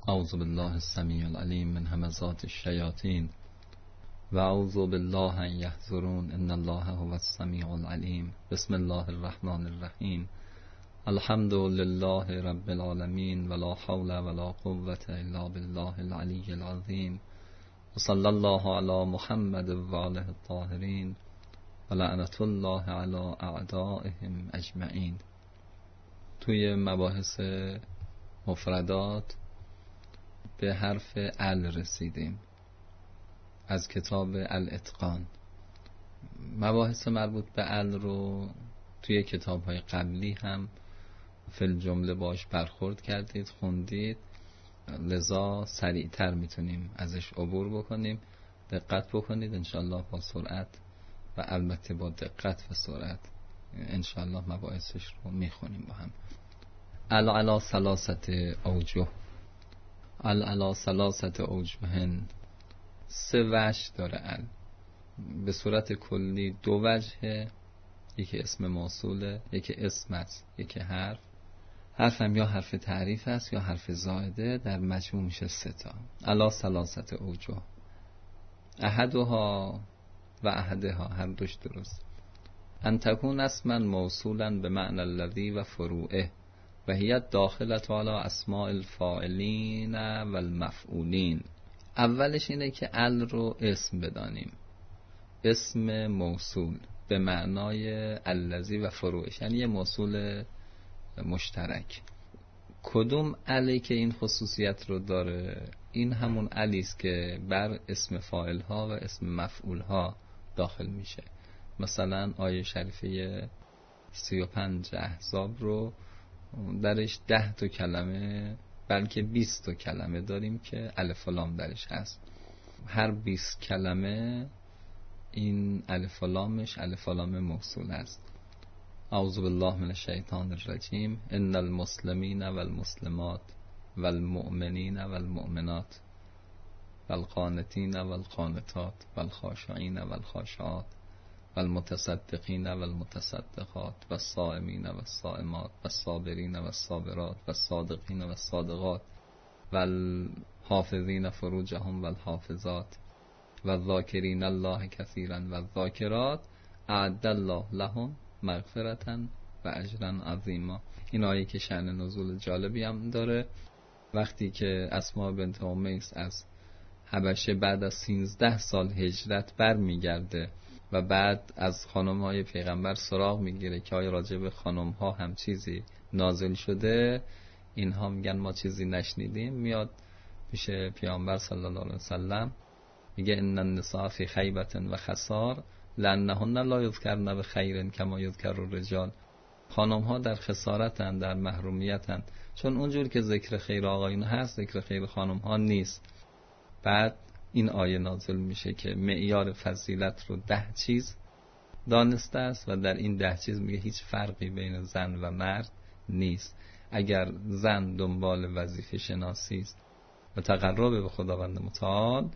اعوذ بالله السمیع العلیم من همزات الشیاطین و اعوذ بالله ان یحضرون ان الله هو السمیع العلیم. بسم الله الرحمن الرحیم. الحمد لله رب العالمین ولا حول ولا قوة الا بالله العلی العظیم و صلی الله علی محمد و آله الطاهرین و لعنت الله علی اعدائهم اجمعین. توی مباحث مفردات به حرف ال رسیدیم از کتاب الاتقان. مباحث مربوط به ال رو توی کتاب‌های قبلی هم فی الجمله باش برخورد کردید، خوندید، لذا سریعتر میتونیم ازش عبور بکنیم. دقت بکنید انشالله با سرعت و البته با دقت و سرعت انشالله مباحثش رو میخونیم با هم. علی ثلاثه اوجه، علی ثلاثه اوجهن، سه وجه داره به صورت کلی دو وجه، یکی اسم موصوله، یکی اسم است، یکی حرف هم یا حرف تعریف است یا حرف زائده، در مجموع میشه سه تا. علی ثلاثه اوجه، احدها و احدها، هر دوش درست. ان تکون اسما موصولا به معنی الذی و فروعه و هی داخله علی اسماء الفاعلین و المفعولین. اولش اینه که ال رو اسم بدانیم، اسم موصول به معنای الذی و فروعش، یعنی یه موصول مشترک. کدوم الی که این خصوصیت رو داره؟ این همون الی است که بر اسم فاعل ها و اسم مفعول ها داخل میشه. مثلا آیه شریفه 35 احزاب رو درش 10 تا کلمه بلکه 20 تا کلمه داریم که الف و لام درش هست. هر 20 کلمه این الف و لامش الف و لام موصول است. اعوذ بالله من الشیطان الرجیم. ان المسلمین والمسلمات والمؤمنین والمؤمنات والقانتین والقانتات والخاشعین والخاشعات والمتصدقین والمتصدقات والصائمین والصائمات والصابرین والصابرات والصادقین والصادقات والحافظین فروجهم والحافظات والذاکرین الله کثیرا والذاکرات اعد الله لهم مغفرة و اجرا عظیما. این آیه که شأن نزول جالبی هم داره. وقتی که اسماء بنت امیس از حبشه بعد از 13 سال هجرت بر میگرده و بعد از خانم‌های پیغمبر سراغ میگیره که آیا راجع به خانم‌ها هم چیزی نازل شده، اینها میگن ما چیزی نشنیدیم. میاد پیش پیامبر صلی الله علیه وسلم میگه ان النساء فی خیبة و خسار لانهن لا یذکرن بخیر کما یذکر الرجال. خانم‌ها در خسارتن، در محرومیتن، چون اونجور که ذکر خیر آقایون هست ذکر خیر خانم‌ها نیست. بعد این آیه نازل میشه که معیار فضیلت رو 10 چیز دانسته است و در این 10 چیز میگه هیچ فرقی بین زن و مرد نیست. اگر زن دنبال وظیفه شناسی است و تقرب به خداوند متعال،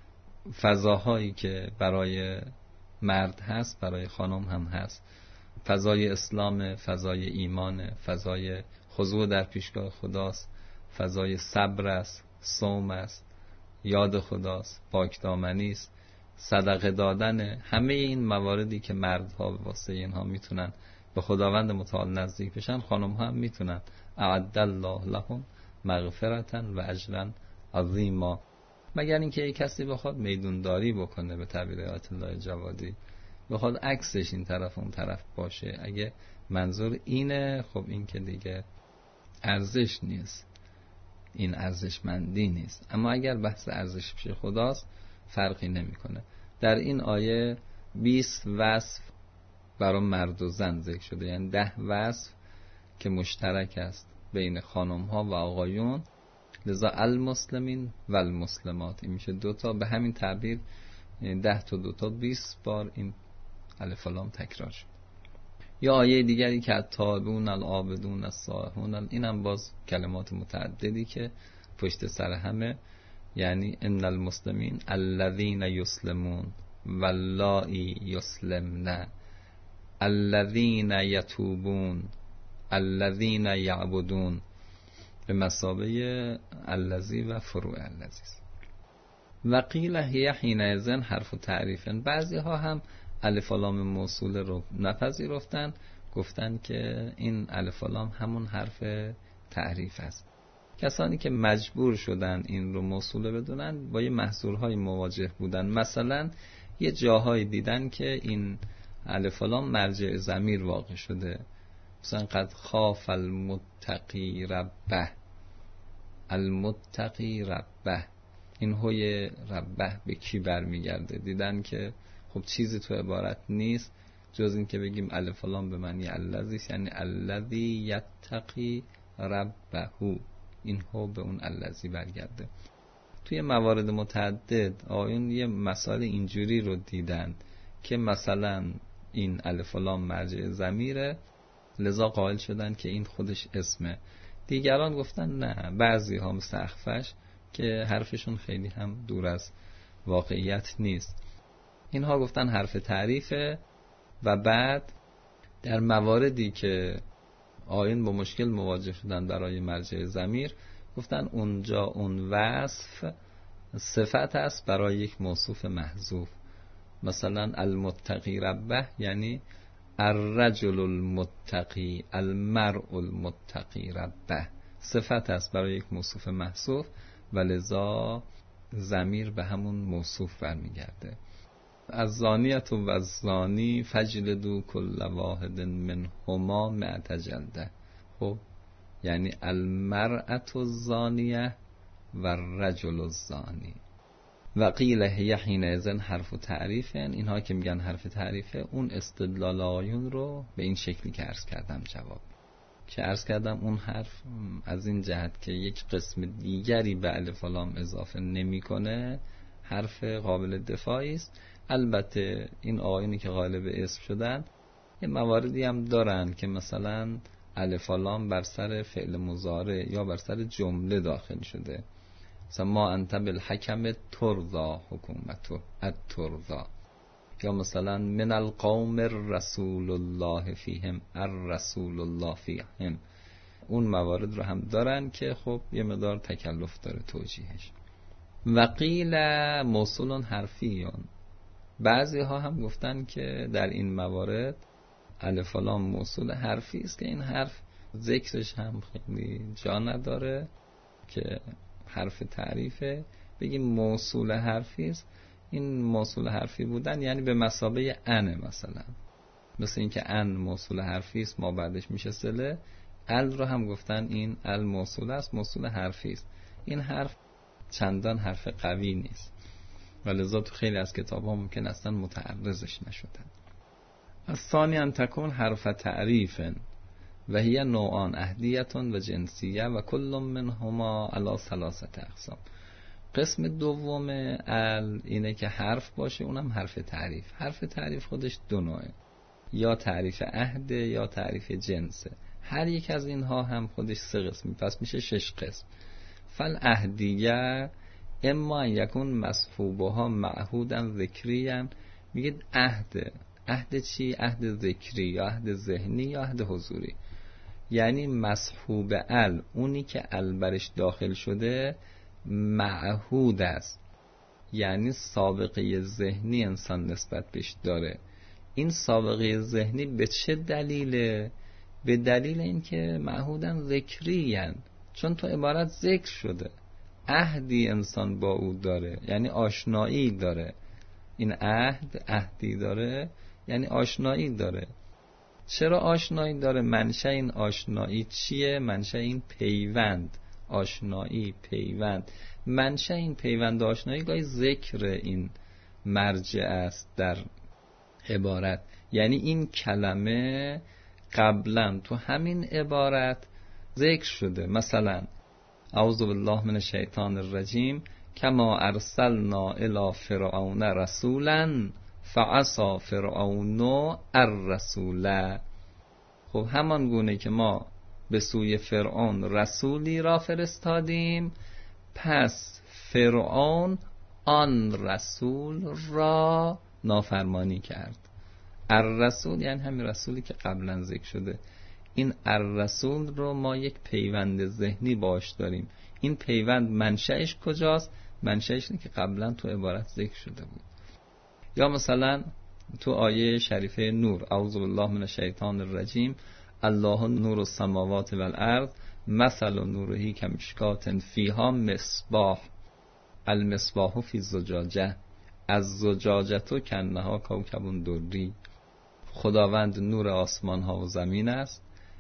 فضاهایی که برای مرد هست برای خانم هم هست. فضای اسلام، فضای ایمان، فضای خضوع در پیشگاه خداست، فضای صبر است، صوم است، یاد خداست، پاکدامنی است، صدقه دادن. همه این مواردی که مردها به واسطه اینها میتونن به خداوند متعال نزدیک بشن، خانم‌ها هم میتونن. اعد الله لهم مغفرة و اجرا عظیما. مگر اینکه یک کسی بخواد میدونداری بکنه، به تعبیر آیت الله جوادی بخواد عکسش این طرف اون طرف باشه. اگه منظور اینه، خب این که دیگه ارزش نیست، این ارزشمندی نیست. اما اگر بحث ارزش پیش خداست فرقی نمیکنه. در این آیه 20 وصف برای مرد و زن ذکر شده، یعنی 10 وصف که مشترک است بین خانم ها و آقایون. لذا المسلمین و المسلمات، این میشه 2 تا. به همین تعبیر 10 تا 2 تا 20 بار این الف و لام تکرار شد. یا آیه دیگری که التائبون العابدون السائحون، اینم باز کلمات متعددی که پشت سر همه، یعنی ان المسلمین الذین یسلمون واللائی یسلمن الذین یتوبون الذین یعبدون به مثابه الذی و فروع الذی. و قیل هی حینئذ حرف تعریف. بعضی ها هم الف و لام موصول رو نپذیرفتن، گفتن که این الف و لام همون حرف تعریف است. کسانی که مجبور شدن این رو موصوله بدونن با یه محصورهای مواجه بودن. مثلا یه جاهایی دیدن که این الف و لام مرجع ضمیر واقع شده، مثلا قد خاف المتقی ربه، المتقی ربه، این هوی ربه به کی برمیگرده؟ دیدن که خب چیزی تو عبارت نیست جز این که بگیم الف و لام به معنی الذی، یعنی الذی یتقی ربه، این هو به اون الذی برگرده. توی موارد متعدد آیون یه مسائل اینجوری رو دیدن که مثلا این الف و لام مرجع ضمیره، لذا قائل شدن که این خودش اسمه. دیگران گفتن نه، بعضی ها مثل اخفش که حرفشون خیلی هم دور از واقعیت نیست، اینها گفتن حرف تعریفه. و بعد در مواردی که آیین با مشکل مواجه شدن برای مرجع ضمیر، گفتن اونجا اون وصف صفت است برای یک موصوف محذوف. مثلا المتقی ربه یعنی الرجل المتقی، المرء المتقی ربه، صفت است برای یک موصوف محذوف و لذا ضمیر به همون موصوف برمیگرده. الزانیة و الزانی فجلدوا کل واحد منهما مئة جلده. خب یعنی المرأة الزانیه و الرجل الزانی. و قیل هی حینئذ حرف تعریف. اینها که میگن حرف تعریفه، اون استدلال آیون رو به این شکلی که عرض کردم جواب، که عرض کردم اون حرف از این جهت که یک قسم دیگری به الف و لام اضافه نمیکنه حرف قابل دفاعی است. البته این آیونی که غالب اسم شدن یه مواردی هم دارن که مثلا الف و لام بر سر فعل مضارع یا بر سر جمله داخل شده، مثلا ما انت بالحکم ترضا حکومتو الترضا، یا مثلا من القوم رسول الله فیهم الرسول الله فیهم. اون موارد رو هم دارن که خب یه مقدار تکلف داره توجیهش. و قیل موصول حرفیون. بعضی ها هم گفتن که در این موارد الف و لام موصول حرفی است که این حرف ذکرش هم خیلی جا نداره که حرف تعریفه، بگیم موصول حرفی است. این موصول حرفی بودن یعنی به مثابه ان، مثل این که ان موصول حرفی است ما بعدش میشه صله، ال رو هم گفتن این ال موصول است، موصول حرفی است. این حرف چندان حرف قوی نیست و لذا تو خیلی از کتاب ها ممکن اصلا متعرضش نشدن. از ثانی ان تکون حرف تعریف و هی نوعان اهدیتون و جنسیه و کل منهما علی ثلاثه اقسام. قسم دوم ال اینه که حرف باشه، اونم حرف تعریف. حرف تعریف خودش دو نوعه، یا تعریف عهد یا تعریف جنسه. هر یک از اینها هم خودش سه قسمی، پس میشه 6 قسم. فالعهدیه اما یکون مصحوبها معهودا ذکریا. میگید عهد چی؟ عهد ذکری یا عهد ذهنی یا عهد حضوری. یعنی مصحوب ال، اونی که ال برش داخل شده معهود است، یعنی سابقه ذهنی انسان نسبت بهش داره. این سابقه ذهنی به چه دلیله؟ به دلیل اینکه معهودن ذکریان، چون تو عبارت ذکر شده، عهدی انسان با او داره یعنی آشنایی داره. این عهدی داره یعنی آشنایی داره. چرا آشنایی داره؟ منشأ این آشنایی چیه؟ منشأ این پیوند، آشنایی پیوند، منشأ این پیوند آشنایی گاهی ذکر این مرجع است در عبارت. یعنی این کلمه قبلا تو همین عبارت ذکر شده. مثلا اعوذ بالله من الشیطان الرجیم کما ارسلنا الی فرعون رسولا فعصی فرعون الرسول. خب همان گونه که ما به سوی فرعون رسولی را فرستادیم، پس فرعون آن رسول را نافرمانی کرد. الرسول یعنی همین رسولی که قبلا ذکر شده. این الرسول رو ما یک پیوند ذهنی باش داریم. این پیوند منشأش کجاست؟ منشأش اینه که قبلا تو عبارت ذکر شده بود. یا مثلا تو آیه شریفه نور، اعوذ بالله من الشیطان الرجیم، الله نور السماوات والارض مثل نوره کمشکات فیها مصباح المصباح فی الزجاجه الزجاجه کانها کوکب دری. خداوند نور آسمان ها و زمین است.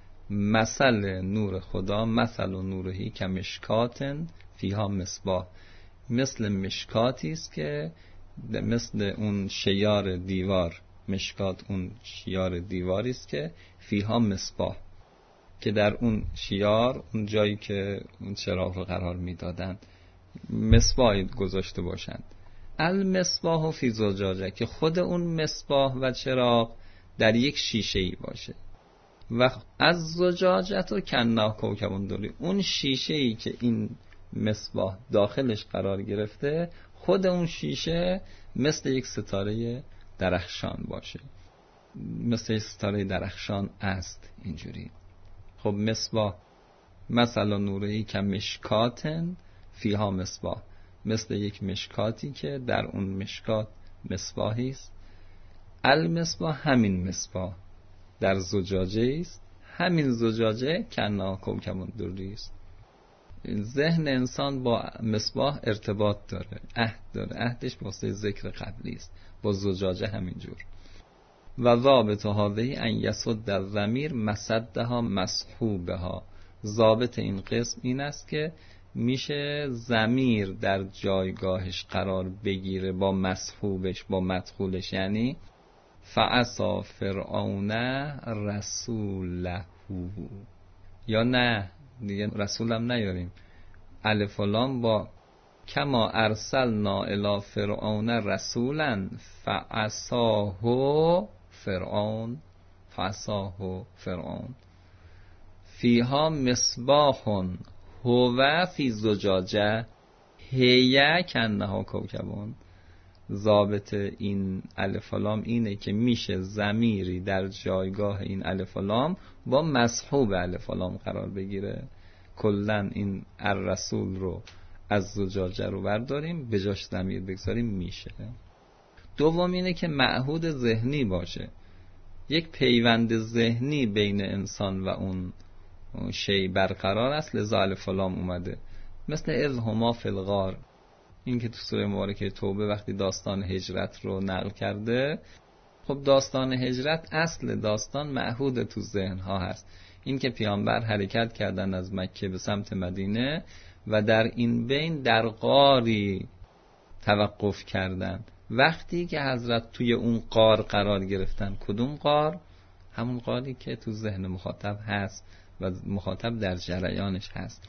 مثل نور خدا، مثل نوره کمشکات فیها مصباح، مثل مشکاتی است که مثل اون شیار دیوار، مشکات اون شیار دیواری است که فیها مصباح، که در اون شیار، اون جایی که اون چراغ رو قرار میدادن، مصباح گذاشته باشند. المصباح فی زجاجه، که خود اون مصباح و چراغ در یک شیشه‌ای باشه. و از زجاجه تو کننا کوکب دری، اون شیشه‌ای که این مصباح داخلش قرار گرفته، خود اون شیشه مثل یک ستاره درخشان باشه، مثل یک ستاره درخشان است. اینجوری خب مصباح مثلا نوری که مشکاتن فیها مصباح، مثل یک مشکاتی که در اون مشکات مصباحی است. المصباح همین مصباح در زجاجه است، همین زجاجه کنا کوکب دری است. ذهن انسان با مصباح ارتباط داره، عهد داره، عهدش واسه ذکر قبلی است، با زجاجه همینجور. و ضابط هذه ان یسد الضمیر مسدها مسحوبها، ضابط این قسم این است که میشه ضمیر در جایگاهش قرار بگیره با مسحوبش، با مدخولش. یعنی فعصا فرعون رسوله، یا نه دیگه رسولم نیاریم، الف و لام با کما ارسلنا الی فرعون رسولا فعصاه فرعون، فعصاه فرعون فیها مصباح هو فی زجاجه هی کنها کوکبون. ضابط این الف و لام اینه که میشه ضمیری در جایگاه این الف و لام با مصحوب الف و لام قرار بگیره. کلن این الرسول رو از زجاجه رو برداریم به جاش ضمیر بگذاریم میشه. دوم اینه که معهود ذهنی باشه، یک پیوند ذهنی بین انسان و اون شی برقرار است، لذا الف و لام اومده. مثل اذ هما فی الغار، این که تو سوره مبارکه توبه وقتی داستان هجرت رو نقل کرده، خب داستان هجرت اصل داستان معهود تو ذهن ها هست. این که پیامبر حرکت کردن از مکه به سمت مدینه و در این بین در غاری توقف کردن. وقتی که حضرت توی اون غار قرار گرفتن، کدوم غار؟ همون غاری که تو ذهن مخاطب هست و مخاطب در جریانش هست.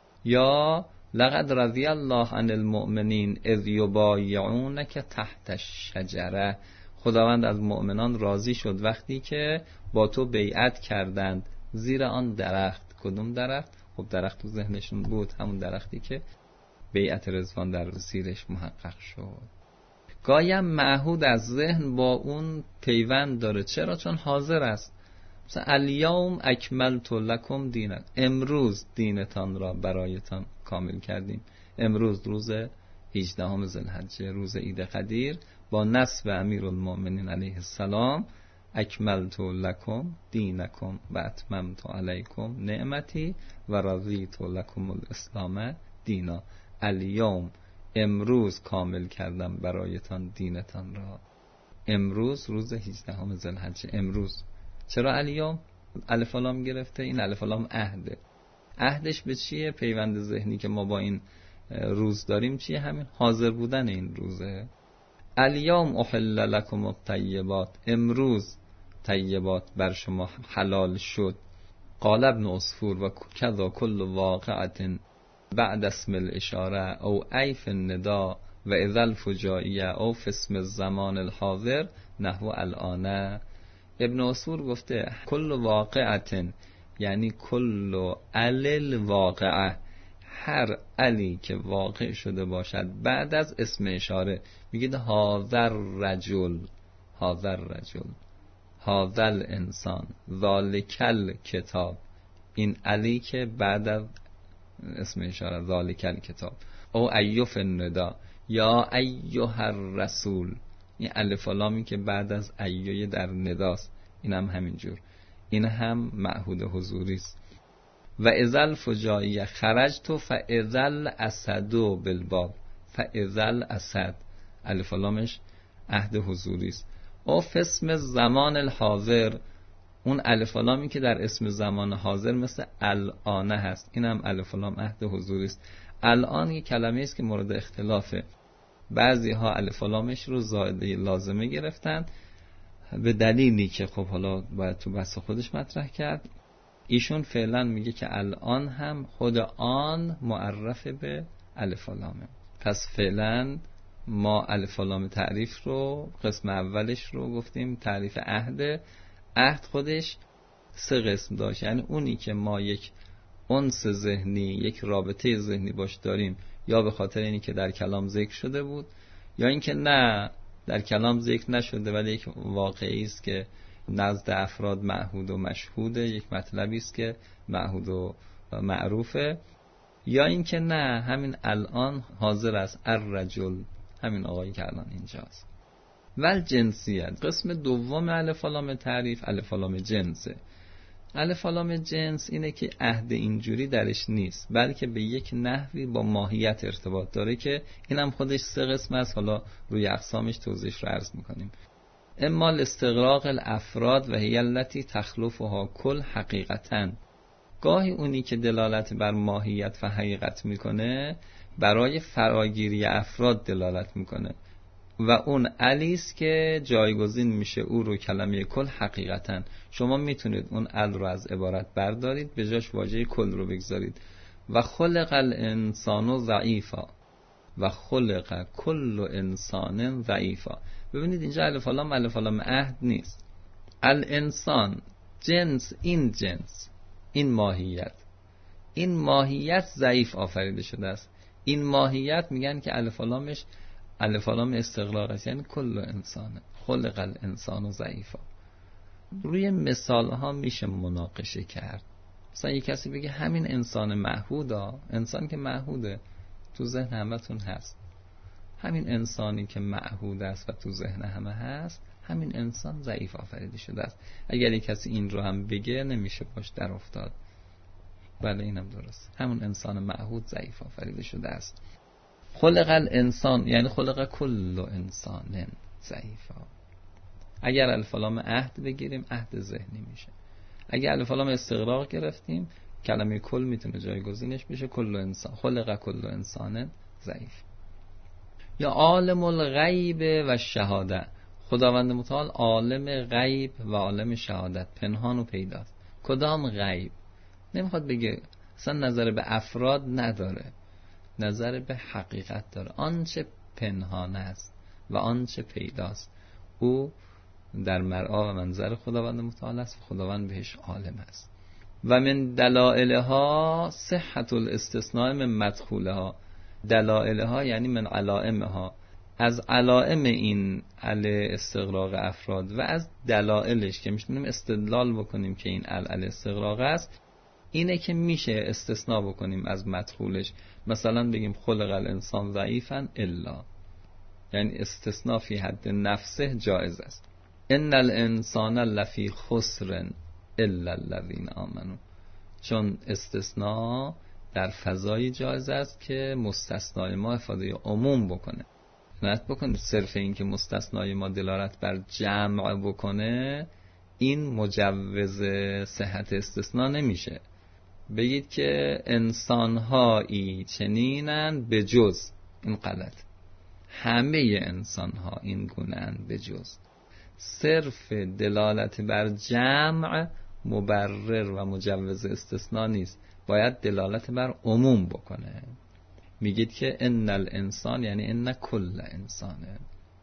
یا لقد رضی الله عن المؤمنین اذ یبایعونک تحت الشجره، خداوند از مؤمنان راضی شد وقتی که با تو بیعت کردند زیر آن درخت. کدوم درخت؟ خب درخت تو ذهنشون بود، همون درختی که بیعت رضوان در زیرش محقق شد. گایم معهود از ذهن با اون پیوند داره. چرا؟ چون حاضر است. مثلا الیوم اکملت لکم دینکم، امروز دینتان را برایتان کامل کردیم. امروز روز 18 ذوالحجه، روز عید قدیر، با نصب امیرالمؤمنین علیه السلام اکملت لکم دینکم و اتممت علیکم نعمتی و رضیت لکم الاسلام دینا. الیوم، امروز کامل کردم برایتان دینتان را. امروز روز 18 ذوالحجه، امروز. چرا الیوم؟ الف و لام گرفته. این الف و لام عهده. عهدش به چیه؟ پیوند ذهنی که ما با این روز داریم چیه؟ همین حاضر بودن این روزه. الیوم احل لکم الطیبات، امروز طیبات بر شما حلال شد. قال ابن عصفور و کذا کل واقعة بعد اسم الاشاره او ایف النداء و اذا الفجائیه او فی اسم الزمان الحاضر نحو الان. ابن عصفور گفته کل واقعة یعنی کل عل واقعه، هر علی که واقع شده باشد بعد از اسم اشاره. میگید هاذر رجل، هاذر رجل، هذا الانسان ذالک الکتاب، این علی که بعد از اسم اشاره ذالک الکتاب، او ایوف الندا یا ایها الرسول، این الف و لامی که بعد از ایوه در نداست، این هم همینجور، این هم معهود حضوری است. و اذا الفجاییه خرجت فاذا الاسد بالباب، فاذا الاسد الف و لامش عهد حضوری است. او اسم زمان الحاضر، اون الف و لامی که در اسم زمان حاضر مثل الان هست، این هم الف و لام عهد حضوری است. الان یک کلمه است که مورد اختلافه، بعضی ها الف و لامش رو زائده لازمه گرفتن به دلیلی که خب حالا باید تو بحث خودش مطرح کرد. ایشون فعلا میگه که الان هم خود آن معرف به الف و لامه. پس فعلا ما الف و لام تعریف رو قسم اولش رو گفتیم تعریف عهد. عهد خودش 3 قسم داشت، یعنی اونی که ما یک انس ذهنی، یک رابطه ذهنی باش داریم، یا به خاطر اینی که در کلام ذکر شده بود، یا اینکه نه در کلام ذکر نشده ولی یک واقعی است که نزد افراد معهود و مشهوده، یک مطلبی است که معهود و معروفه، یا اینکه نه همین الان حاضر است الرجل، همین آقایی که الان اینجاست. ول جنسیت قسم دوم الف و لام تعریف الف و لام جنسه. الف و لام جنس اینه که عهد اینجوری درش نیست، بلکه به یک نحوی با ماهیت ارتباط داره که اینم خودش 3 قسم است، حالا روی اقسامش توضیحش رو عرض میکنیم. اما استغراق الافراد و هی التی تخلفها کل حقیقتا، گاهی اونی که دلالت بر ماهیت و حقیقت میکنه برای فراگیری افراد دلالت میکنه و اون علیست که جایگزین میشه او رو کلمه کل حقیقتا. شما میتونید اون ال رو از عبارت بردارید به جاش واژه کل رو بگذارید. و خلق الانسان ضعیفا، و خلق کل انسان ضعیفا. ببینید اینجا الف و لام عهد نیست. الانسان جنس، این جنس، این ماهیت ضعیف آفریده شده است. این ماهیت میگن که الف و لامش الف و لام استغراق است، یعنی کل انسانه. خلق الانسان ضعیفا. روی مثال ها میشه مناقشه کرد. مثلا یک کسی بگه همین انسان معهودا، انسان که معهوده تو ذهن همتون هست، همین انسانی که معهود است و تو ذهن همه هست، همین انسان ضعیف آفریده شده است. اگر یک کسی این رو هم بگه نمیشه باش در افتاد. بله اینم درست، همون انسان معهود ضعیف آفریده شده است. خلق الانسان یعنی خلق کل انسان ضعیفا. اگر الف و لام عهد بگیریم عهد ذهنی میشه. اگر الف و لام استغراق گرفتیم کلمه کل میتونه جایگزینش بشه کل انسان، خلق کل انسان ضعیف. یا عالم الغیب و شهاده، خداوند متعال عالم غیب و عالم شهادت، پنهان و پیداست. کدام غیب؟ نمیخواد بگه، اصلا نظر به افراد نداره، نظر به حقیقت داره. آنچه پنهان است و آنچه پیداست او در مرعا و منظر خداوند متعال است و خداوند بهش عالم است. و من دلائلها صحت الاستثناء من مدخولها، دلائلها یعنی من علائمها، از علائم این استغراق افراد و از دلائلش که میتونیم استدلال بکنیم که این استغراق است، اینه که میشه استثناء بکنیم از مدخولش. مثلا بگیم خلق الانسان ضعیفا الا، یعنی استثناء فی حد نفسه جایز است. ان الانسان لفی خسر الا الذین آمنوا، چون استثناء در فضای جایز است که مستثنای ما افاده عموم بکنه. نت بکنید صرف این که مستثنای ما دلالت بر جمع بکنه این مجوز صحت استثناء نمیشه. بگید که انسان‌هایی چنینن به جز، این غلط. همه انسان‌ها این گونه‌اند به جز. صرف دلالت بر جمع مبرر و مجوز استثناء نیست، باید دلالت بر عموم بکنه. میگید که ان الانسان یعنی ان کل انسانه.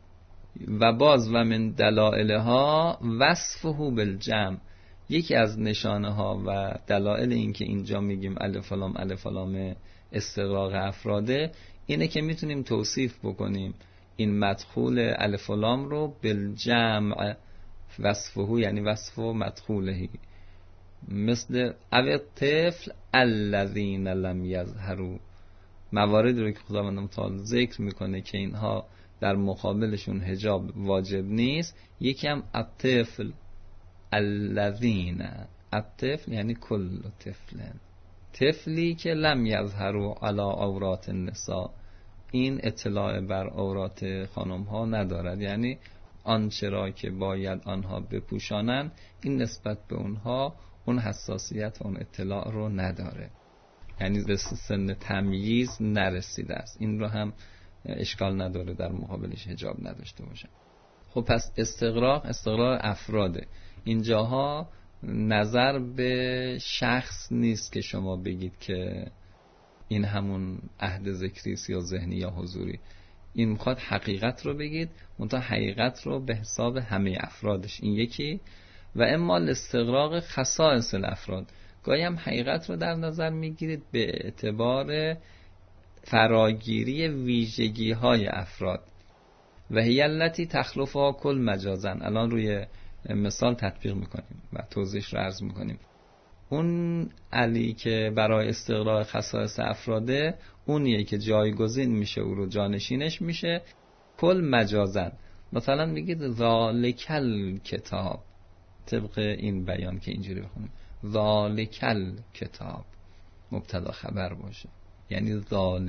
و باز و من دلائلها وصفه بالجمع، یکی از نشانه ها و دلایل این که اینجا میگیم الف و لام استغراق افراده اینه که میتونیم توصیف بکنیم این مدخول الف و لام رو بالجمع وصفه یعنی وصف مدخولهی، مثل او طفل الذین لم یظهروا، مواردی رو که خداوند متعال ذکر میکنه که اینها در مقابلشون حجاب واجب نیست. یکی هم الطفل الذین، الطفل یعنی کل طفل، طفلی که لم یظهروا علی عورات النساء، این اطلاع بر عورات خانم ها ندارد، یعنی آنچه را که باید آنها بپوشانند این نسبت به اونها اون حساسیت و اون اطلاع رو نداره، یعنی به سن تمییز نرسیده است. این رو هم اشکال نداره در مقابلش حجاب نداشته باشن. خب پس استغراق افراده. اینجاها نظر به شخص نیست که شما بگید که این همون عهد ذکری است یا ذهنی یا حضوری. این میخواد حقیقت رو بگید، منتها حقیقت رو به حساب همه افرادش، این یکی. و اما الاستغراق خصائص الافراد، گاهی هم حقیقت رو در نظر میگیرید به اعتبار فراگیری ویژگی های افراد. و هی التی تخلفها کل مجازن، الان روی مثال تطبیق میکنیم و توضیحش رو عرض میکنیم. اون علی که برای استغراق خصائص افراده، اونیه که جایگزین میشه، او رو جانشینش میشه کل مجازن. مثلا میگید ذالکل کتاب، طبق این بیان که اینجوری بخونیم ذالکل کتاب مبتدا خبر باشه، یعنی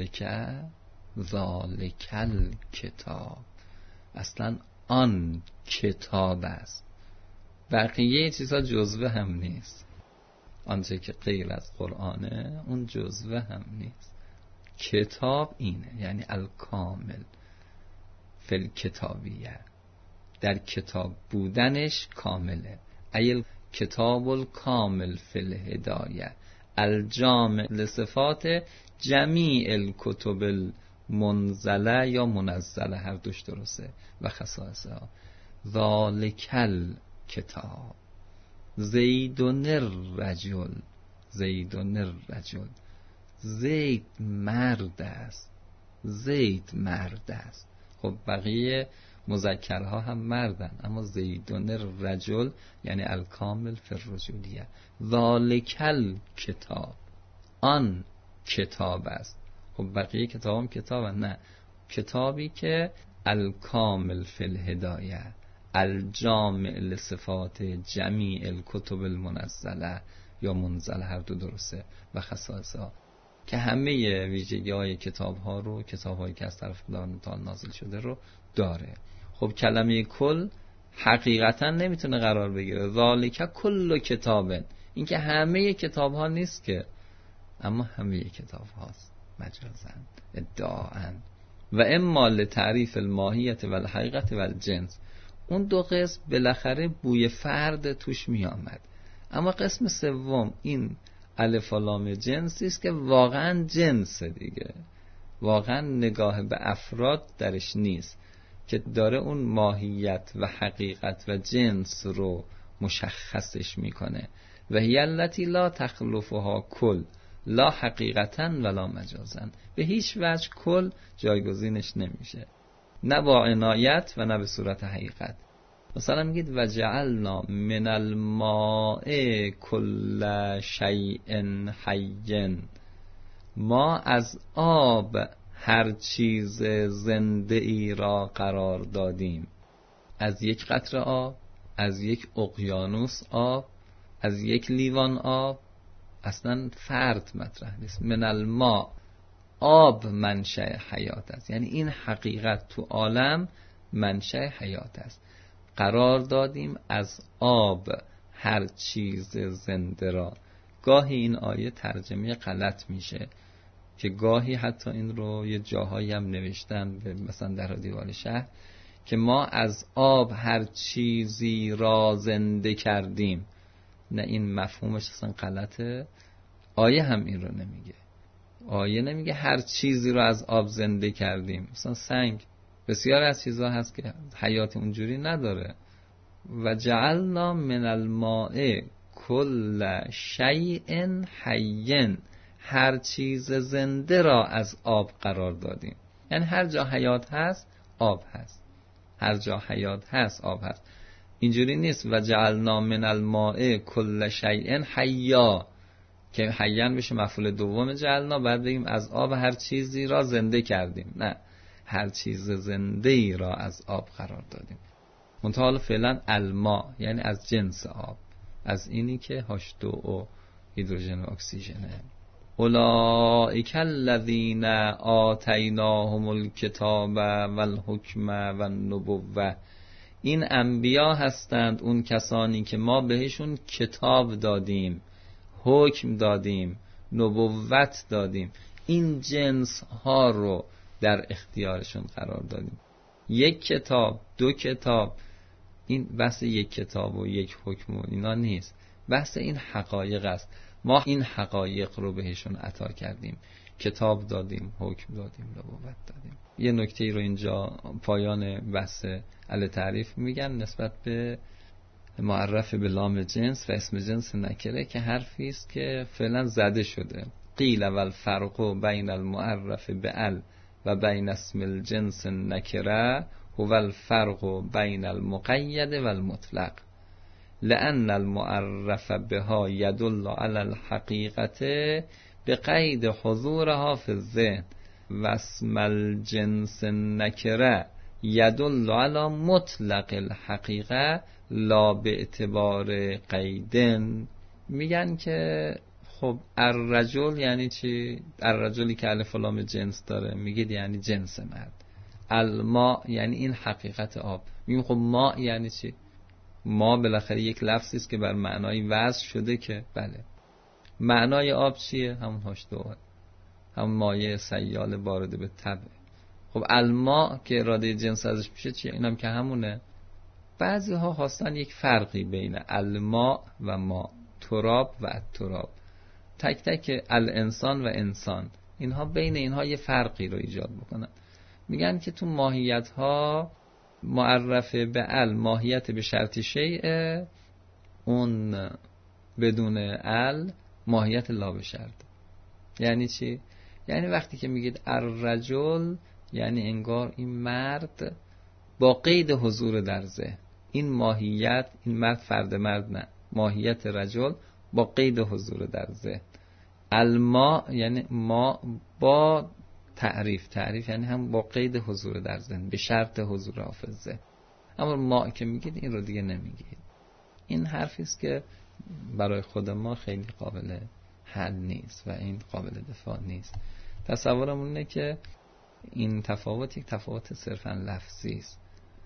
ذالکل کتاب اصلا آن کتاب است، بقیه چیزا جزوه هم نیست. آنچه که غیر از قرآنه اون جزوه هم نیست. کتاب اینه، یعنی الکامل فل کتابیه، در کتاب بودنش کامله. ایل کتاب الکامل فل هدایه الجامع لصفات جمیع الکتب المنزله یا منزله، هر دوش درسته، و خصائصها. ذالکل کتاب زیدون الرجل، زیدون الرجل، زید مرد است، زید مرد است. خب بقیه مذکرها هم مردن، اما زیدون الرجل یعنی الکامل فی الرجولیه. ذالکل کتاب آن کتاب است. خب بقیه کتاب هم کتاب نه، کتابی که الکامل فی الهدایه الجامع لصفات جمیع الکتب المنزله یا منزله، هر دو درسته، و خصائصها، که همه ویژگی های کتاب ها رو، کتاب هایی که از طرف خداوند تعالی نازل شده رو داره. خب کلمه کل حقیقتا نمیتونه قرار بگیره. ذالک کل کتابن، این که همه کتاب ها نیست که، اما همه کتاب هاست مجازن ادعاءً. و اما لتعریف الماهیت و الحقیقت و الجنس، اون دو قسم بالاخره بوی فرد توش می آمد. اما قسم سوم این الف و لام جنسی است که واقعا جنس دیگه، واقعا نگاه به افراد درش نیست، که داره اون ماهیت و حقیقت و جنس رو مشخصش میکنه. و هی التی لا تخلفها کل لا حقیقتا ولا مجازن، به هیچ وجه کل جایگزینش نمیشه، نه با عنایت و نه به صورت حقیقت. مثلا میگید و جعلنا من الماء کل شیء حی، ما از آب هر چیز زنده ای را قرار دادیم. از یک قطره آب، از یک اقیانوس آب، از یک لیوان آب، اصلا فرد مطرح نیست. من الماء، آب منشأ حیات است، یعنی این حقیقت تو عالم منشأ حیات است. قرار دادیم از آب هر چیز زنده را. گاهی این آیه ترجمه غلط میشه، که گاهی حتی این رو یه جاهایی هم نوشتن، مثلا در دیوان شهر، که ما از آب هر چیزی را زنده کردیم. نه، این مفهومش اصلا غلطه. آیه هم این رو نمیگه. آیه نمیگه هر چیزی رو از آب زنده کردیم. مثلا سنگ، بسیار از چیزها هست که حیات اونجوری نداره. و جعلنا من الماء کل شیء حی، هر چیز زنده را از آب قرار دادیم. یعنی هر جا حیات هست آب هست، هر جا حیات هست آب هست. اینجوری نیست و جعلنا من الماء کل شیء حیا که حیان بشه مفعول دوم جعلنا، بعد بگیم از آب هر چیزی را زنده کردیم. نه، هر چیز زنده ای را از آب قرار دادیم. منتها فعلا الماء یعنی از جنس آب، از اینی که H2O هیدروژن و اکسیژنه. اولئک الذین آتیناهم الکتاب والحکم والنبوة، این انبیا هستند، اون کسانی که ما بهشون کتاب دادیم، حکم دادیم، نبوت دادیم، این جنس ها رو در اختیارشون قرار دادیم. یک کتاب، دو کتاب، این بحث یک کتاب و یک حکم و اینا نیست، بحث این حقایق است. ما این حقایق رو بهشون عطا کردیم، کتاب دادیم، حکم دادیم، نبوت دادیم. یه نکته رو اینجا پایان بحث تعریف میگن نسبت به معرف به لام جنس و اسم جنس نکره که حرفی است که فعلا زده شده. قیل والفرق بین المعرف به ال و بین اسم الجنس نکره هو الفرق بین المقید و المطلق، لأن المعرف بها يدل على الحقیقت بقید حضورها في الذهن و اسم الجنس نکره يدل على مطلق الحقیقه لا به اعتبار قیدن. میگن که خب الرجل یعنی چی؟ الرجلی که الف و لام جنس داره میگید یعنی جنس مرد. الماء یعنی این حقیقت آب. میگیم خب ماء یعنی چی؟ ما بالاخره یک لفظی است که بر معنای وضع شده که بله. معنای آب چیه؟ همون H2O، همون مایع سیال بارد به تبع. خب الماء که اراده جنس ازش میشه چیه؟ اینم که همونه. بعضی ها خواستن یک فرقی بین الماء و ما، تراب و التراب، تک تک الانسان و انسان، اینها بین اینها یه فرقی رو ایجاد بکنن. میگن که تو ماهیت ها معرفه به ال ماهیت به شرط شیء، اون بدون ال ماهیت لا به شرط. یعنی چی؟ یعنی وقتی که میگید الرجل یعنی انگار این مرد با قید حضور در ذهن، این ماهیت، این مرد فرد مرد نه، ماهیت رجل با قید حضور در ذهن. الماء یعنی ما با تعریف یعنی هم با قید حضور در ذهن به شرط حضور حافظه. اما ما که میگید این رو دیگه نمیگید. این حرفی است که برای خود ما خیلی قابل حل نیست و این قابل دفاع نیست. تصورمون اینه که این تفاوت یک تفاوت صرفا لفظی است،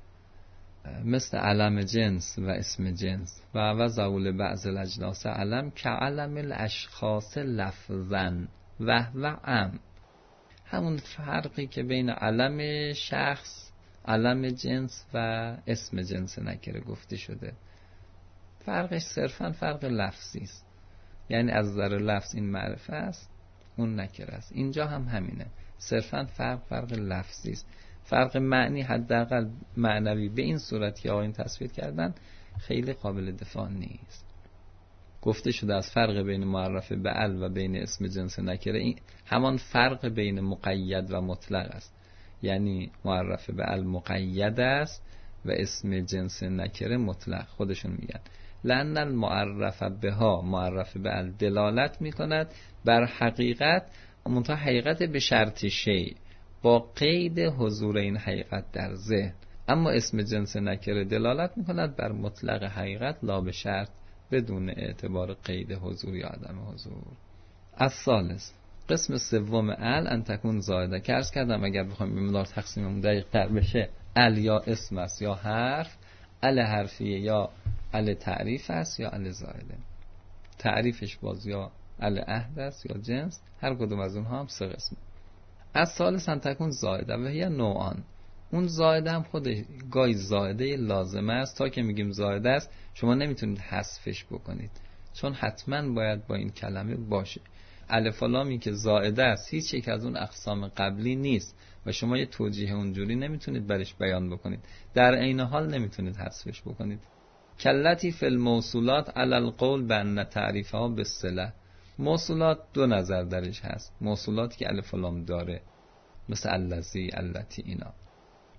مثل علم جنس و اسم جنس و وضعول بعض الاجناس علم که علم الاشخاص لفظا و ام. همون فرقی که بین علم شخص، علم جنس و اسم جنس نکره گفته شده، فرقش صرفا فرق لفظی است. یعنی از نظر لفظ این معرفه است، اون نکره است. اینجا هم همینه، صرفا فرق لفظی است. فرق معنی حداقل معنوی به این صورت که آقایون تصویر کردن خیلی قابل دفاع نیست. گفته شده از فرق بین معرف به ال و بین اسم جنس نکره، این همان فرق بین مقید و مطلق است. یعنی معرف به ال مقید است و اسم جنس نکره مطلق. خودشون میگن لأن المعرف بها، معرف به ال دلالت میکند بر حقیقت، منتها حقیقت به شرط شیء با قید حضور این حقیقت در ذهن. اما اسم جنس نکره دلالت میکند بر مطلق حقیقت لا به شرط، بدون اعتبار قید حضور یا عدم حضور. الثالث، قسم سوم ال ان تکون زائده، که عرض کردم اگر بخوایم به مقدار تقسیممون دقیق تر بشه، ال یا اسم است یا حرف، ال حرفیه یا ال تعریف است یا ال زائده. تعریفش باز یا ال عهد است یا جنس، هر کدوم از اونها هم سه قسم. الثالث ان تکون زائده و هی نوعان، اون زائده هم خودش گاهی زائده لازمه است. تا که میگیم زائده است شما نمیتونید حذفش بکنید، چون حتما باید با این کلمه باشه. الف و لامی که زائده است هیچ یک از اون اقسام قبلی نیست و شما یه توجیه اونجوری نمیتونید برش بیان بکنید، در عین حال نمیتونید حذفش بکنید. کلتی فی الموصولات علی القول بان تعریفها بالصله، موصولات دو نظر درش هست. موصولاتی که الف و لام داره مثل الذی، التی، اینا.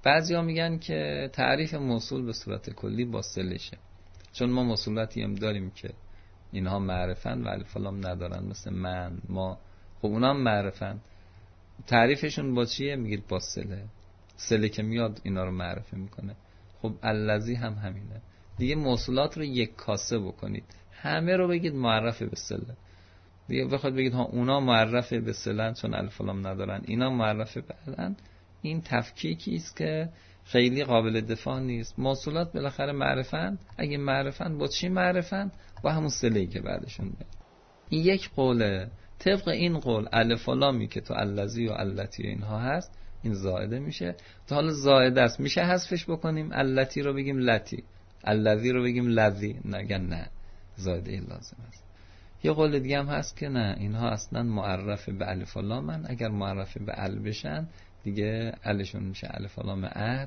بعضیا میگن که تعریف موصول به صورت کلی با صلشه، چون ما موصولاتی هم داریم که اینها معرفن و الف و لام ندارن، مثل من، ما. خب اونا هم معرفن، تعریفشون با چیه؟ میگید با صله. صله که میاد اینا رو معرفه میکنه. خب الذی هم همینه دیگه. موصولات رو یک کاسه بکنید، همه رو بگید معرفه به صله. دیگه بخواد بگید ها اونا معرفه به صله چون الف و لام ندارن، اینا معرفه بعدن، این تفکیکی است که خیلی قابل دفاع نیست. موصولات بالاخره معرفند. اگه معرفند با چی معرفند؟ با همون صله‌ای که بعدشون میاد. این یک قوله. طبق این قول الف و لامی که تو الذی و التی و اینها هست این زائده میشه. تا حالا زائده است میشه حذفش بکنیم، التی رو بگیم لتی، الذی رو بگیم لذی، نگن نه زائده لازم است. یه قول دیگه هم هست که نه، اینها اصلا معرف به الف و لامن، اگر معرف به ال بشن دیگه الشون میشه الف و لام عهد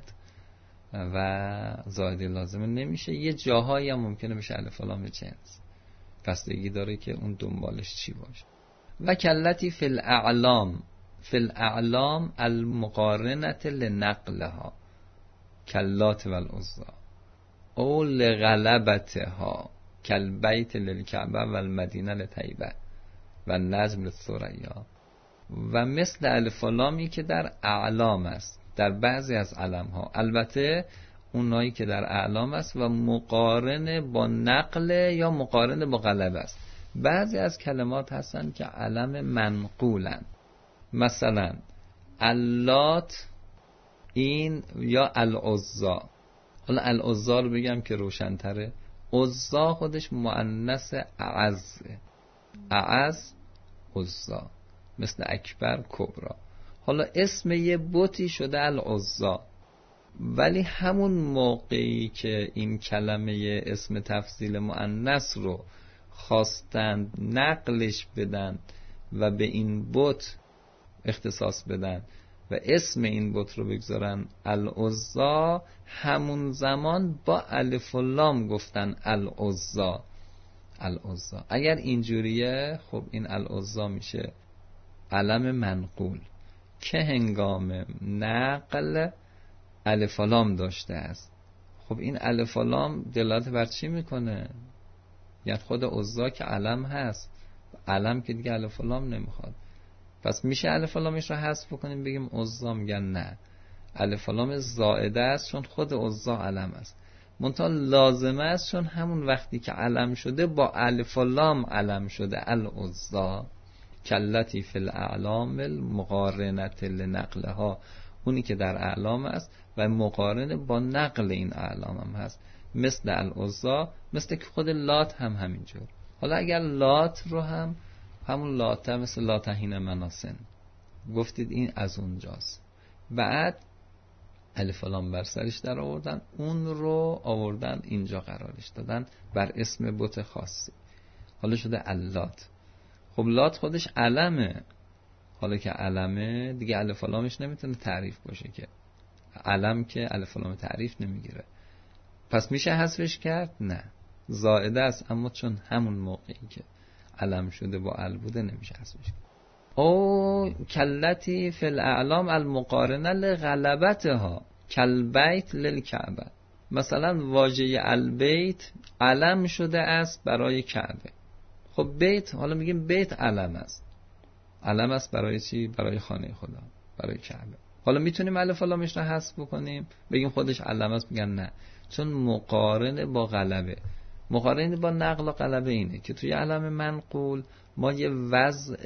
و زائده لازمه نمیشه. یه جاهایی هم ممکنه بشه الف و لام جنس، بستگی داره که اون دنبالش چی باشه. و کلتی فی الاعلام، فی الاعلام المقارنت لنقلها کلات و العزا او لغلبتها کالبیت للکعبه و المدینه لطیبه و نجم للثریا. و مثل الف و لامی که در اعلام است، در بعضی از علم ها، البته اونایی که در اعلام است و مقارن با نقل یا مقارن با غلبه است. بعضی از کلمات هستن که علم منقولن، مثلا اللات این یا العزا. حالا العزا رو بگم که روشن‌تره. عزا خودش مؤنث اعز، اعز عزا، مثل اکبر کبرا. حالا اسم یه بتی شده العزا، ولی همون موقعی که این کلمه اسم تفضیل مؤنث رو خواستند نقلش بدن و به این بت اختصاص بدن و اسم این بت رو بگذارن العزا، همون زمان با الف و لام گفتن العزا. العزا اگر اینجوریه خب این العزا میشه علم منقول که هنگام نقل الف و لام داشته است. خب این الف و لام دلالت بر چی میکنه؟ یعنی خود عزا که علم هست، علم که دیگه الف و لام نمیخواد، پس میشه الف و لامش رو حذف بکنیم بگیم عزا؟ میگن نه، الف و لام زائده است چون خود عزا علم است، منتها لازمه است چون همون وقتی که علم شده با الف و لام علم شده العزا. کلتی فی الاعلام المقارنت لنقلها، اونی که در اعلام است و مقارن با نقل این اعلام هم هست، مثل العزا، مثل که خود لات هم همینجور. حالا اگر لات رو هم همون لاته مثل لاتهین مناسن گفتید این از اونجاست، بعد الف و لام بر سرش در آوردن، اون رو آوردن اینجا قرارش دادن بر اسم بت خاصی، حالا شده اللات. خب لات خودش علمه، حالا که علمه دیگه الف و لامش نمیتونه تعریف باشه که، علم که الف و لام تعریف نمیگیره، پس میشه حذفش کرد؟ نه، زائده است، اما چون همون موقعی که علم شده با ال بوده نمیشه حذفش کرد. او کلتی فی الاعلام المقارنه لغلبتها کالبیت للکعبه، مثلا واژه البیت علم شده است برای کعبه. خب بیت، حالا میگیم بیت علم است، علم است برای چی؟ برای خانه خدا، برای کعبه. حالا میتونیم الف و لامش رو حذف بکنیم بگیم خودش علم است؟ میگن نه، چون مقارن با غلبه. مقارن با نقل و غلبه اینه که توی علم منقول ما یه وضع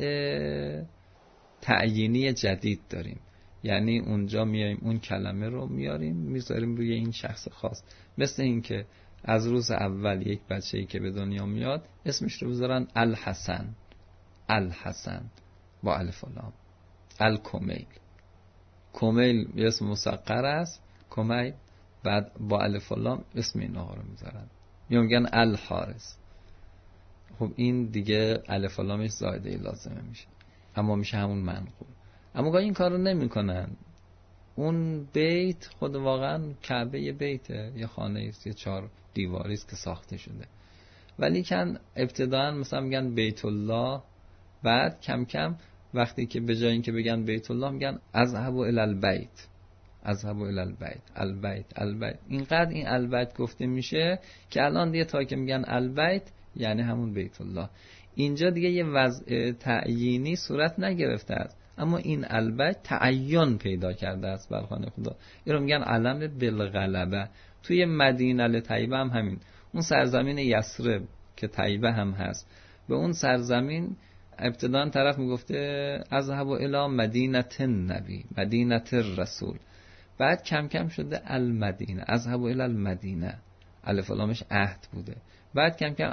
تعیینی جدید داریم، یعنی اونجا میایم اون کلمه رو میاریم میذاریم روی این شخص خاص. مثل این که از روز اول یک بچه‌ای که به دنیا میاد اسمش رو بذارن الحسن، الحسن با الف و لام، الکمیل، کمیل یه اسم مصغر است، کمیل، بعد با الف و لام اسم این آقا رو میذارن، یا میگن الحارس. خب این دیگه الف و لامش زائده لازمه میشه، اما میشه همون منقول. اما گاهی این کارو نمیکنن. اون بیت خود واقعا کعبه یه بیته، یه خانه است، یه 4 دیواری است که ساخته شده، ولی کن ابتداً مثلا میگن بیت الله، بعد کم کم وقتی که به جای اینکه بگن بیت الله میگن اذهب الی البیت، اذهب الی البیت. اینقدر این البیت گفته میشه که الان دیگه تا که میگن البیت یعنی همون بیت الله. اینجا دیگه یه وضع تعیینی صورت نگرفته است، اما این البیت تعین پیدا کرده است بر خانه خدا. این رو میگن علم بالغلبه. توی مدینه الطیبه هم همین، اون سرزمین یثرب که طیبه هم هست، به اون سرزمین ابتداً طرف میگفته اذهب الی مدینه النبی، مدینه الرسول، بعد کم کم شده المدینه، اذهب الی المدینه، الف و لامش عهد بوده، بعد کم کم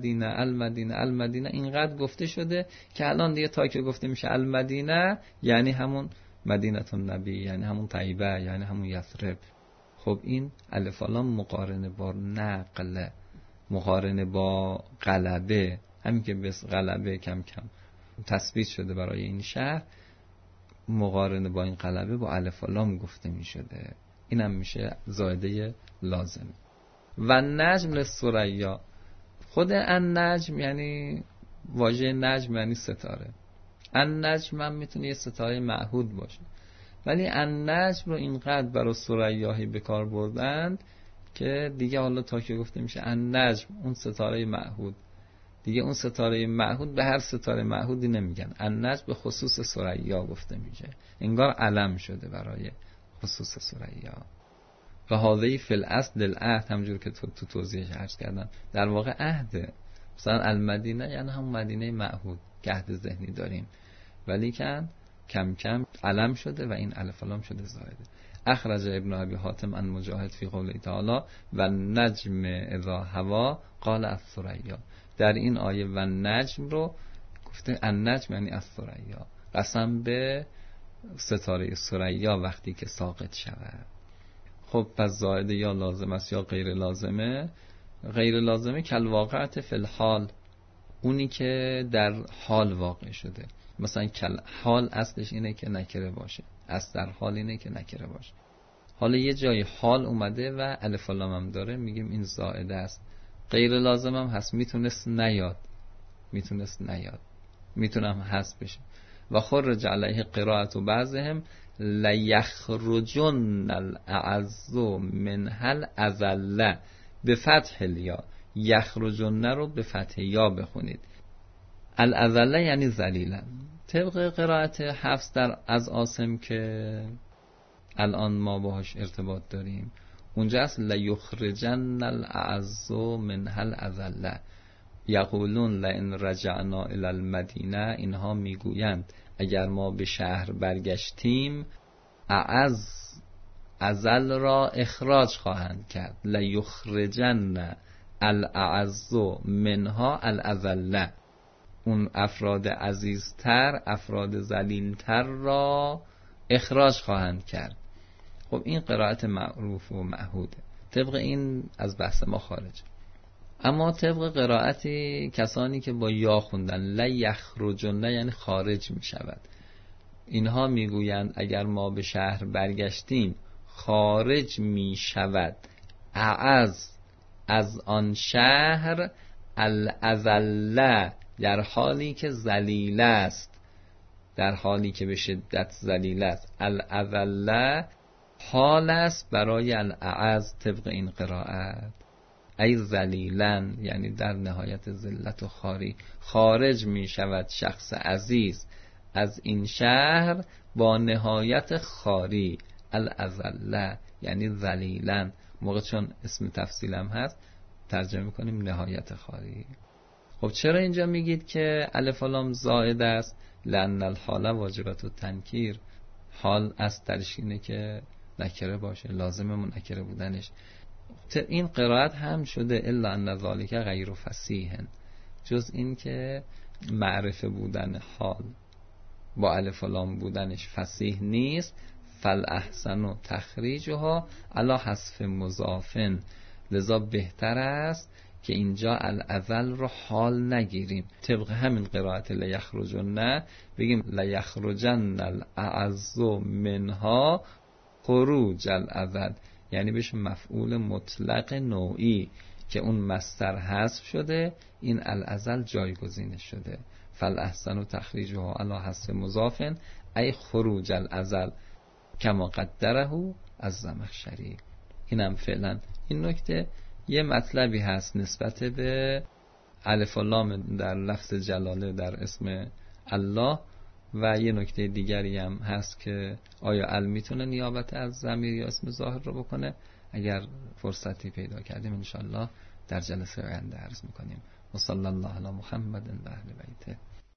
المدینه اینقدر گفته شده که الان دیگه تا که گفته میشه المدینه یعنی همون مدینه النبی، یعنی همون طیبه، یعنی همون یثرب. خب این الف و لام مقارنه با نقل، مقارنه با غلبه، همین که بس غلبه کم کم تثبیت شده برای این شهر، مقارنه با این غلبه با الف و لام گفته می شده. اینم میشه زائده لازم. و نجم للثریا، خود النجم یعنی واژه نجم یعنی ستاره. النجم هم میتونه یه ستاره معهود باشه، ولی النجم رو اینقدر برای ثریاهی به کار بردند که دیگه حالا تا که گفته میشه النجم اون ستاره معهود، دیگه اون ستاره معهود به هر ستاره معهودی نمیگن، النجم به خصوص ثریا گفته میشه، انگار علم شده برای خصوص ثریا. و هذه فی الاصل العهد، همونجور که تو توضیحش عرض کردم، در واقع عهده. مثلا المدینه یعنی هم مدینه معهود که عهد ذهنی داریم، ولی کم کم علم شده و این الف لام شده زائده. اخرج ابن ابی حاتم عن مجاهد فی قوله تعالی و نجم اذا هوا قال الثریا. در این آیه و نجم رو گفته النجم یعنی الثریا، قسم به ستاره ثریا وقتی که ساقط شود. خب پس زائده یا لازم است یا غیر لازمه. غیر لازمه کل واقعت فی الحال، اونی که در حال واقع شده. مثلا کل حال اصلش اینه که نکره باشه، اصل در حال اینه که نکره باشه. حالا یه جای حال اومده و الف و لام هم داره، میگیم این زائده است. غیر لازم هم هست، میتونست نیاد، میتونم هست بشه. و خرج علیه قرائت و بعضهم لیخرجن الاعز من هل ازله به فتح الیا. یخرجن رو به فتح یا بخونید. الازله یعنی ذلیلا. طبق قرائت حفص در از عاصم که الان ما باهاش ارتباط داریم، اونجا است لیخرجن الاعز من هل ازله. یقولون لئن رجعنا الی المدینه، اینها میگویند اگر ما به شهر برگشتیم ازل را اخراج خواهند کرد. لیخرجن الاعز منها الازله، اون افراد عزیزتر، افراد ذلیلتر را اخراج خواهند کرد. خب این قرائت معروف و معهوده، طبق این از بحث ما خارج. اما طبق قرائتی کسانی که با یا خوندن لیخرجن یعنی خارج می شود، اینها میگویند اگر ما به شهر برگشتیم خارج می شود از آن شهر الازله، در حالی که ذلیل است، در حالی که به شدت ذلیل است. الازله حال است برای الاعز طبق این قرائت، ای ذلیلن یعنی در نهایت ذلت و خواری. خارج می شود شخص عزیز از این شهر با نهایت خواری. الازله یعنی ذلیلن، موقع چون اسم تفصیلم هست ترجمه میکنیم نهایت خواری. خب چرا اینجا میگید که الف و لام زائد است؟ لأن الحال واجبت التنکیر، حال از درش اینه که نکره باشه، لازمه نکره بودنش. این قرائت هم شده الا ان ذالک غیر فصیح، جز این که معرفه بودن حال با الف و لام بودنش فصیح نیست. فالاحسن تخریجها علی حذف مضافن، لذا بهتر است که اینجا الازل رو حال نگیریم، طبق همین قرائت لیخرجن بگیم لیخرجن الاعز منها خروج الازل، یعنی بشه مفعول مطلق نوعی که اون مصدر حذف شده، این الازل جایگزینش شده. فالاحسن تخریجها علی حذف مضاف ای خروج الازل. کما قدره از زمخشری. اینم فعلا این نکته. یه مطلبی هست نسبت به الف و لام در لفظ جلاله در اسم الله، و یه نکته دیگری هم هست که آیا ال میتونه نیابت از ضمیر یا اسم ظاهر رو بکنه. اگر فرصتی پیدا کردیم انشالله در جلسه آینده عرض میکنیم. و صلی الله علی محمد و اهل بیته.